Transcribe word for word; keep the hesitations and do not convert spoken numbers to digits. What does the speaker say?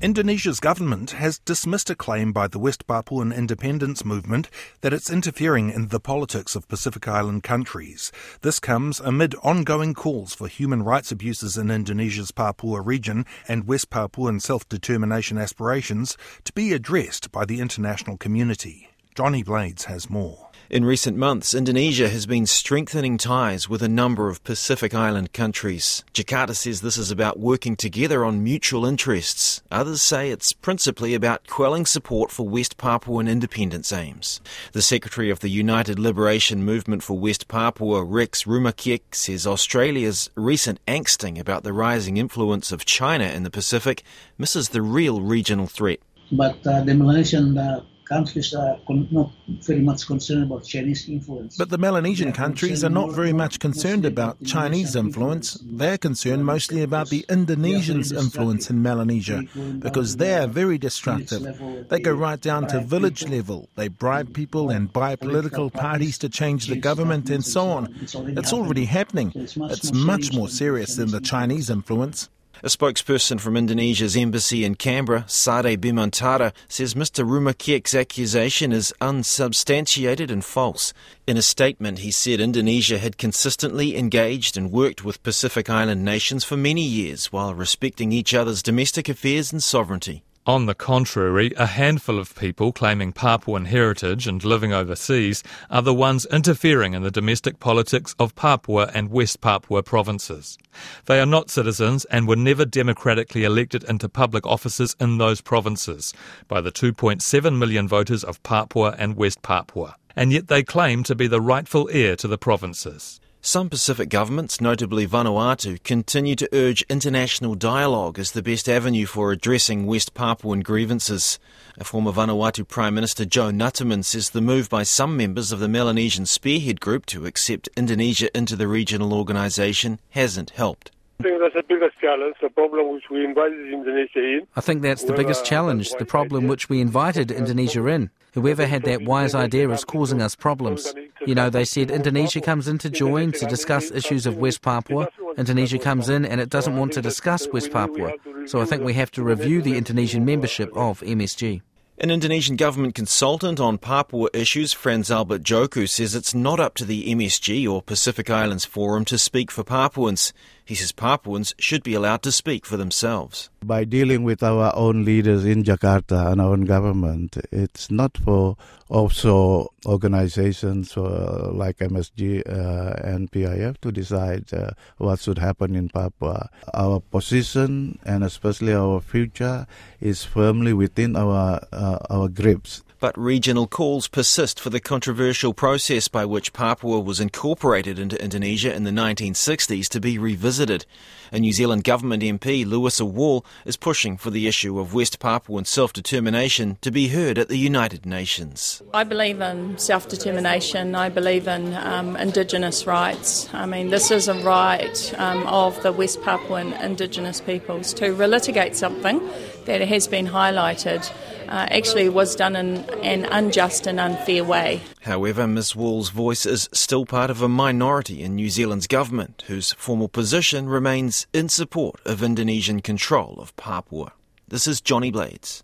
Indonesia's government has dismissed a claim by the West Papuan independence movement that it's interfering in the politics of Pacific Island countries. This comes amid ongoing calls for human rights abuses in Indonesia's Papua region and West Papuan self-determination aspirations to be addressed by the international community. Johnny Blades has more. In recent months, Indonesia has been strengthening ties with a number of Pacific Island countries. Jakarta says this is about working together on mutual interests. Others say it's principally about quelling support for West Papuan independence aims. The Secretary of the United Liberation Movement for West Papua, Rex Rumakiek, says Australia's recent angsting about the rising influence of China in the Pacific misses the real regional threat. But uh, the Malaysian uh, countries are con- not very much concerned about Chinese influence. But the Melanesian countries are not very much concerned about Chinese influence. They're concerned mostly about the Indonesians' influence in Melanesia, because they're very destructive. They go right down to village level. They bribe people and buy political parties to change the government and so on. It's already happening. It's much more serious than the Chinese influence. A spokesperson from Indonesia's embassy in Canberra, Sade Bimantara, says Mister Rumakiek's accusation is unsubstantiated and false. In a statement, he said Indonesia had consistently engaged and worked with Pacific Island nations for many years while respecting each other's domestic affairs and sovereignty. On the contrary, a handful of people claiming Papuan heritage and living overseas are the ones interfering in the domestic politics of Papua and West Papua provinces. They are not citizens and were never democratically elected into public offices in those provinces by the two point seven million voters of Papua and West Papua, and yet they claim to be the rightful heir to the provinces. Some Pacific governments, notably Vanuatu, continue to urge international dialogue as the best avenue for addressing West Papuan grievances. A former Vanuatu Prime Minister Joe Nuttama says the move by some members of the Melanesian Spearhead Group to accept Indonesia into the regional organisation hasn't helped. I think that's the biggest challenge, the problem which we invited Indonesia in. I think that's the biggest challenge, the problem which we invited Indonesia in. Whoever had that wise idea is causing us problems. You know, they said Indonesia comes in to join to discuss issues of West Papua. Indonesia comes in and it doesn't want to discuss West Papua. So I think we have to review the Indonesian membership of M S G. An Indonesian government consultant on Papua issues, Franz Albert Joku, says it's not up to the M S G or Pacific Islands Forum to speak for Papuans. He says Papuans should be allowed to speak for themselves. By dealing with our own leaders in Jakarta and our own government, it's not for also organizations uh, like M S G uh, and P I F to decide uh, what should happen in Papua. Our position and especially our future is firmly within our uh, our grips. But regional calls persist for the controversial process by which Papua was incorporated into Indonesia in the nineteen sixties to be revisited. A New Zealand government M P, Louisa Wall, is pushing for the issue of West Papuan self-determination to be heard at the United Nations. I believe in self-determination. I believe in um, Indigenous rights. I mean, this is a right um, of the West Papuan Indigenous peoples to relitigate something that has been highlighted uh, actually was done in an unjust and unfair way. However, Miz Wall's voice is still part of a minority in New Zealand's government, whose formal position remains in support of Indonesian control of Papua. This is Johnny Blades.